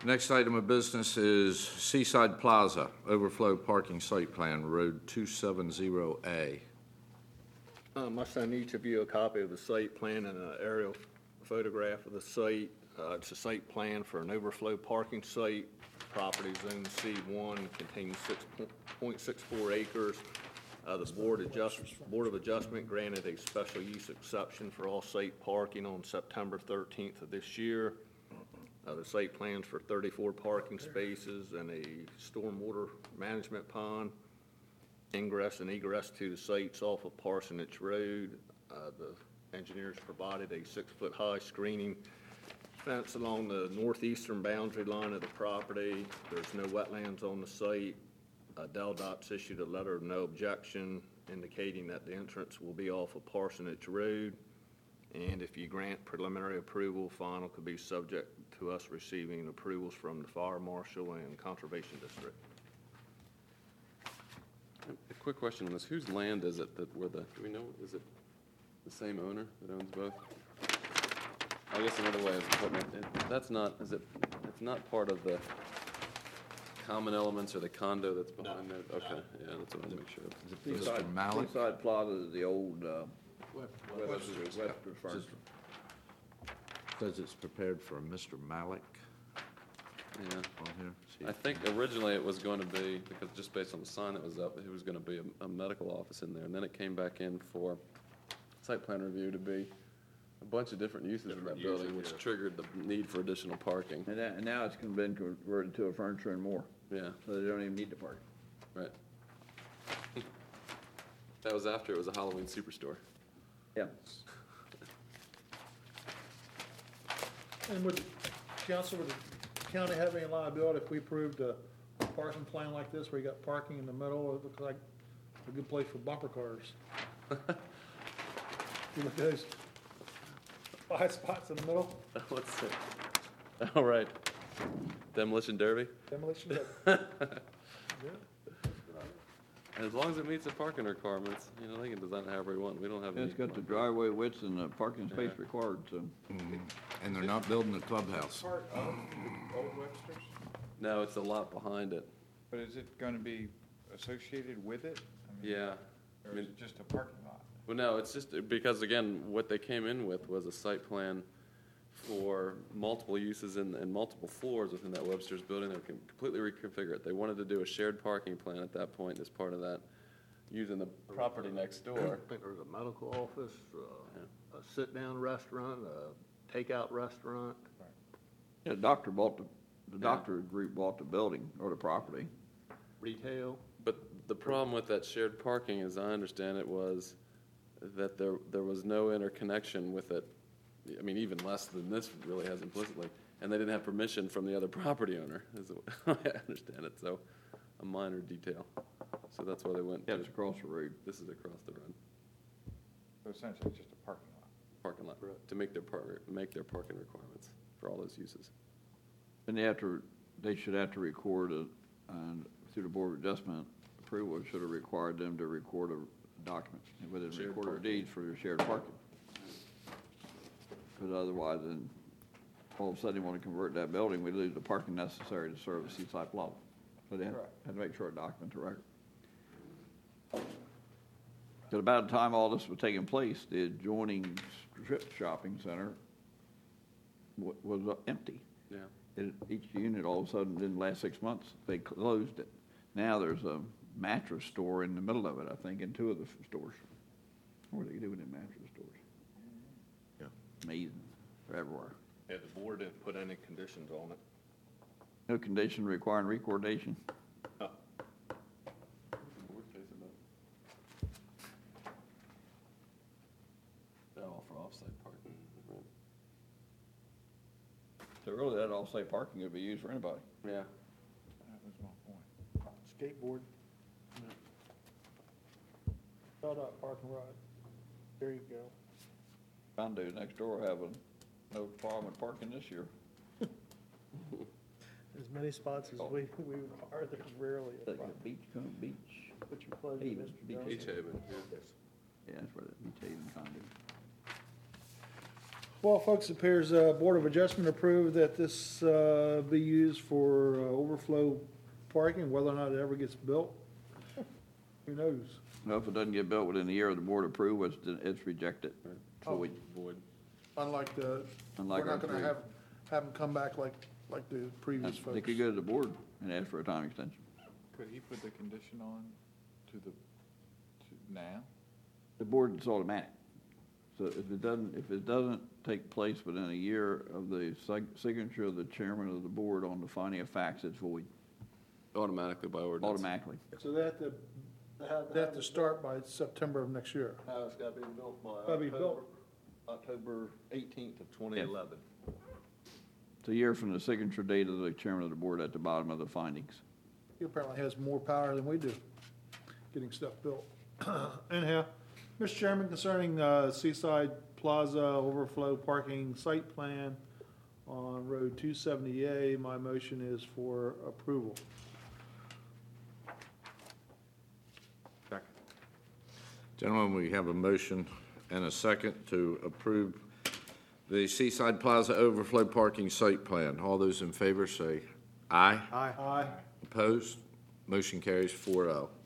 Next item of business is Seaside Plaza, overflow parking site plan, Road 270A. I sent each of you a copy of the site plan and an aerial photograph of the site. It's a site plan for an overflow parking site. Property zone C1 contains 6.64 acres. The Board of Adjustment granted a special use exception for all site parking on September 13th of this year. The site plans for 34 parking spaces and a stormwater management pond. Ingress and egress to the sites off of Parsonage Road. The engineers provided a 6-foot high screening fence along the northeastern boundary line of the property. There's no wetlands on the site. DelDOT's issued a letter of no objection indicating that the entrance will be off of Parsonage Road. And if you grant preliminary approval, final could be subject to us receiving approvals from the Fire Marshal and Conservation District. A quick question on this. Whose land is it that do we know, is it the same owner that owns both? I guess another way of putting it, it's not part of the common elements or the condo that's behind there? Okay, yeah, that's what I want to make sure of. Mr. Malik? Seaside Plaza is the old, Webster's Furniture. Says it's prepared for Mr. Malik Yeah. on here. See? I think originally it was going to be, because just based on the sign that was up, it was going to be a medical office in there. And then it came back in for site plan review to be a bunch of different uses in that building, which triggered the need for additional parking. And now it's been converted to a furniture and more. Yeah, So they don't even need the parking. right. That was after it was a Halloween superstore. Yeah. And would council, would the county have any liability if we approved a parking plan like this where you got parking in the middle? It looks like a good place for bumper cars. You look at those 5 spots in the middle, Let's see. All right. Demolition derby? demolition. As long as it meets the parking requirements, they can design it however they want. We don't have any. It's got the driveway widths and the parking space required, so. And they're not building a clubhouse. Part of Old Webster's, No, it's a lot behind it. but is it going to be associated with it? I mean, Yeah. Or is it just a parking lot? Well, no, it's just because, again, what they came in with was a site plan for multiple uses and multiple floors within that Webster's building. They can completely reconfigure it. They wanted to do a shared parking plan at that point as part of that, using the property next door. I think there's a medical office, a sit-down restaurant, a takeout restaurant. Yeah, the doctor group bought the building or the property. Retail. But the problem with that shared parking, as I understand it, was that there was no interconnection with it. I mean, even less than this really has implicitly. And they didn't have permission from the other property owner, is the way I understand it. So a minor detail. So that's why they went. Yeah, it's across the road. This is across the road. So essentially, it's just a parking lot. Parking lot, to make their parking requirements for all those uses. And they should have to record and through the Board of Adjustment approval, it should have required them to record a document with a recorder of deeds for their shared parking. Because otherwise, then all of a sudden, they want to convert that building, we lose the parking necessary to serve the Seaside Plaza. So they had to make sure a document to record. Because about the time all this was taking place, the adjoining strip shopping center was empty. Yeah. Each unit, all of a sudden, in the last 6 months, they closed it. Now there's a mattress store in the middle of it, I think, in 2 of the stores. What are they doing in mattress stores? Yeah. Amazing. They're everywhere. Yeah, the board didn't put any conditions on it. No condition requiring recordation. They offer off-site parking. Right. So really, that off-site parking would be used for anybody. Yeah. That was my point. Skateboard. DelDOT parking ride. There you go. Condos next door have no problem with parking this year. As many spots as we require, there's rarely a Like problem. the beach. What's your pleasure, Haven, Mr. Beach Johnson? Beach Haven, yeah. Yeah, that's where the Beach Haven condo. Well, folks, it appears Board of Adjustment approved that this be used for overflow parking, whether or not it ever gets built. Who knows? Well, if it doesn't get built within a year, the board approves, it's rejected. So we, Void. Unlike the, we're Unlike not our gonna three. have them come back like the previous they folks. could go to the board and ask for a time extension. Could he put the condition on to now? The board is automatic. So if it doesn't take place within a year of the signature of the chairman of the board on the finding of facts, it's void Automatically by ordinance. automatically. So they have to start by September of next year. How it's gotta be built by Gotta be built. October 18th of 2011. It's a year from the signature date of the chairman of the board at the bottom of the findings. He apparently has more power than we do, getting stuff built. Anyhow, Mr. Chairman, concerning Seaside Plaza overflow parking site plan on Road 270A, my motion is for approval. Gentlemen, we have a motion and a second to approve the Seaside Plaza overflow parking site plan. All those in favor say aye. Aye. Opposed? Motion carries 4-0.